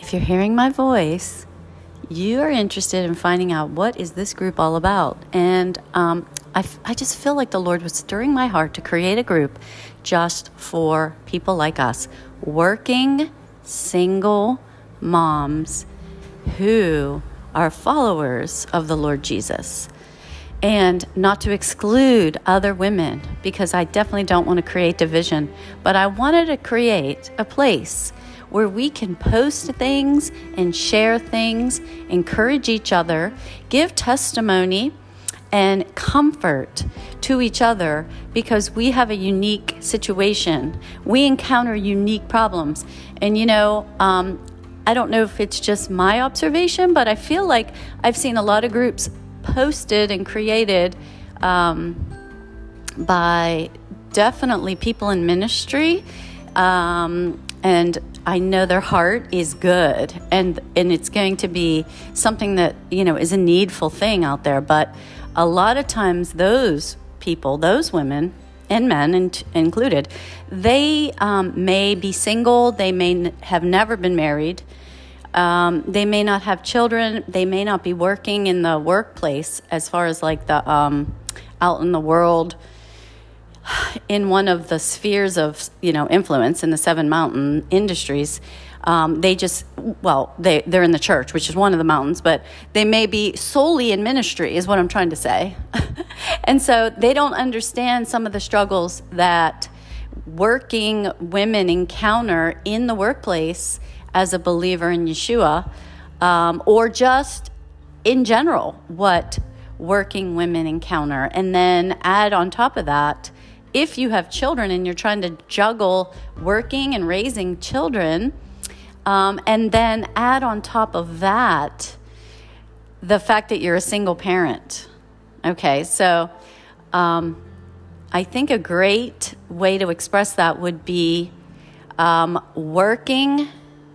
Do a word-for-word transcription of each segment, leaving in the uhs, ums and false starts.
if you're hearing my voice, you are interested in finding out what is this group all about. And um, I, f- I just feel like the Lord was stirring my heart to create a group just for people like us, working single moms who are followers of the Lord Jesus. And not to exclude other women, because I definitely don't want to create division, but I wanted to create a place where we can post things and share things, encourage each other, give testimony and comfort to each other, because we have a unique situation. We encounter unique problems. And, you know, um, I don't know if it's just my observation, but I feel like I've seen a lot of groups posted and created um, by definitely people in ministry, um, and I know their heart is good, and and it's going to be something that, you know, is a needful thing out there. But a lot of times those people, those women and men in, included, they um, may be single, they may n- have never been married. Um, they may not have children. They may not be working in the workplace as far as like the um, out in the world in one of the spheres of, you know, influence in the seven mountain industries. Um, they just, well, they, they're in the church, which is one of the mountains, but they may be solely in ministry is what I'm trying to say. And so they don't understand some of the struggles that working women encounter in the workplace as a believer in Yeshua, um, or just in general, what working women encounter. And then add on top of that, if you have children and you're trying to juggle working and raising children, um, and then add on top of that, the fact that you're a single parent. Okay, so um, I think a great way to express that would be um, working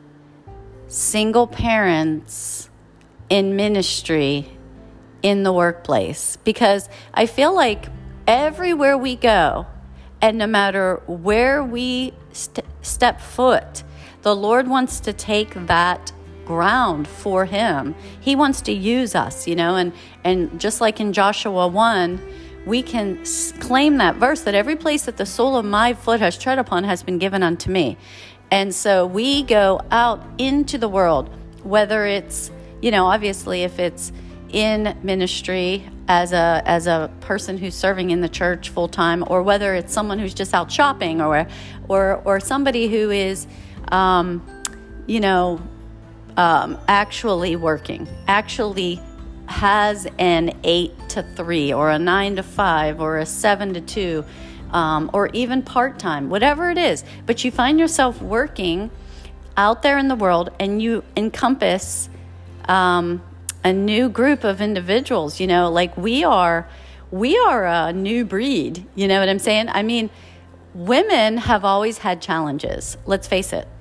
single parents in ministry in the workplace, because I feel like everywhere we go, and no matter where we st- step foot, the Lord wants to take that ground for him. He wants to use us, you know, and, and just like in Joshua one, we can s- claim that verse that every place that the sole of my foot has tread upon has been given unto me. And so we go out into the world, whether it's, you know, obviously if it's in ministry as a as a person who's serving in the church full time, or whether it's someone who's just out shopping, or or or somebody who is, um, you know, um, actually working, actually has an eight to three, or a nine to five, or a seven to two. Um, or even part-time, whatever it is. But you find yourself working out there in the world, and you encompass um, a new group of individuals. You know, like we are, we are a new breed. You know what I'm saying? I mean, women have always had challenges. Let's face it.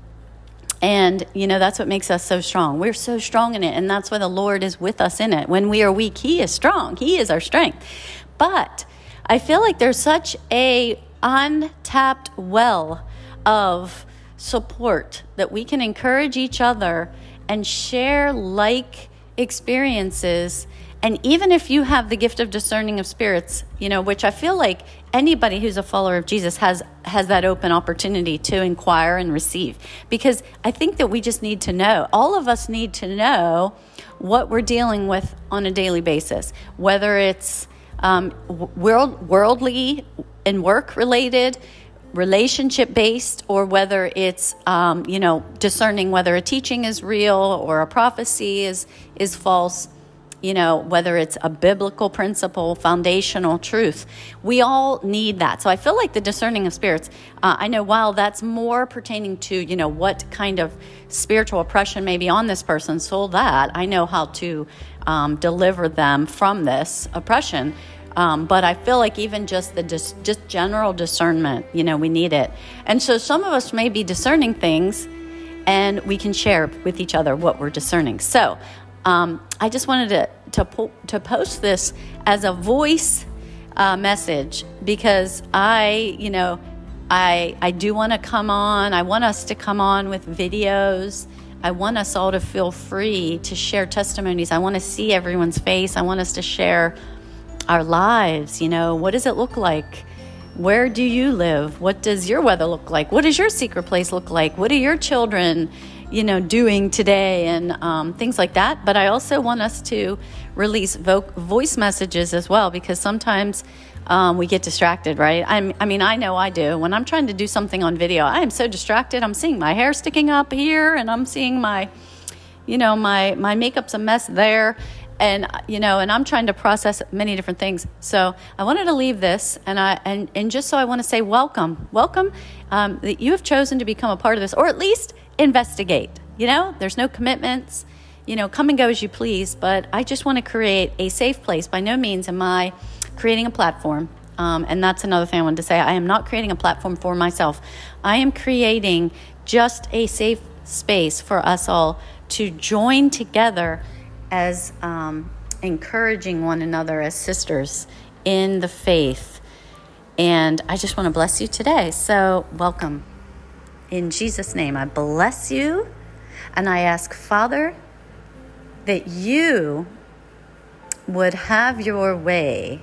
And, you know, that's what makes us so strong. We're so strong in it. And that's why the Lord is with us in it. When we are weak, he is strong. He is our strength. But I feel like there's such a untapped well of support that we can encourage each other and share like experiences. And even if you have the gift of discerning of spirits, you know, which I feel like anybody who's a follower of Jesus has has that open opportunity to inquire and receive. Because I think that we just need to know, all of us need to know what we're dealing with on a daily basis, whether it's Um, world, worldly and work-related, relationship-based, or whether it's, um, you know, discerning whether a teaching is real or a prophecy is is false, you know, whether it's a biblical principle, foundational truth. We all need that. So I feel like the discerning of spirits, uh, I know while that's more pertaining to, you know, what kind of spiritual oppression may be on this person's soul, that I know how to um, deliver them from this oppression. Um, but I feel like even just the dis- just general discernment, you know, we need it. And so some of us may be discerning things, and we can share with each other what we're discerning. So um, I just wanted to to, po- to post this as a voice uh, message, because I, you know, I I do want to come on. I want us to come on with videos I want us all to feel free to share testimonies. I want to see everyone's face. I want us to share our lives. You know, what does it look like? Where do you live? What does your weather look like? What does your secret place look like? What are your children, you know, doing today, and um, things like that. But I also want us to release vo- voice messages as well, because sometimes um, we get distracted, right? I'm, I mean, I know I do. When I'm trying to do something on video, I am so distracted. I'm seeing my hair sticking up here, and I'm seeing my, you know, my, my makeup's a mess there. And, you know, and I'm trying to process many different things. So I wanted to leave this, and I and, and just so I want to say welcome. Welcome um, that you have chosen to become a part of this, or at least investigate. You know, there's no commitments. You know, come and go as you please. But I just want to create a safe place. By no means am I creating a platform. Um, and that's another thing I wanted to say. I am not creating a platform for myself. I am creating just a safe space for us all to join together as um, encouraging one another as sisters in the faith. And I just want to bless you today. So welcome. In Jesus' name, I bless you. And I ask, Father, that you would have your way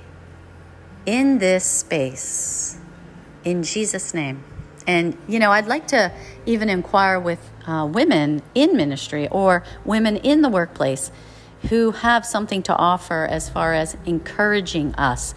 in this space. In Jesus' name. And, you know, I'd like to even inquire with uh, women in ministry or women in the workplace who have something to offer as far as encouraging us.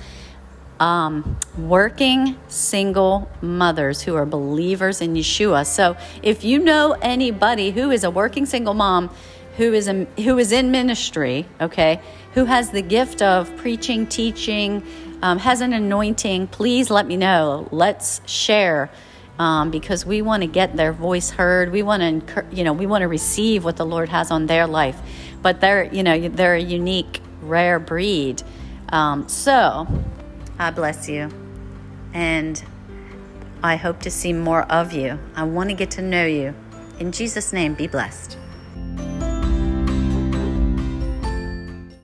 Um, working single mothers who are believers in Yeshua. So if you know anybody who is a working single mom who is a, who is in ministry, okay, who has the gift of preaching, teaching, um, has an anointing, please let me know. Let's share. Um, because we want to get their voice heard. We want to, you know, we want to receive what the Lord has on their life. But they're, you know, they're a unique, rare breed. Um, so, I bless you. And I hope to see more of you. I want to get to know you. In Jesus' name, be blessed.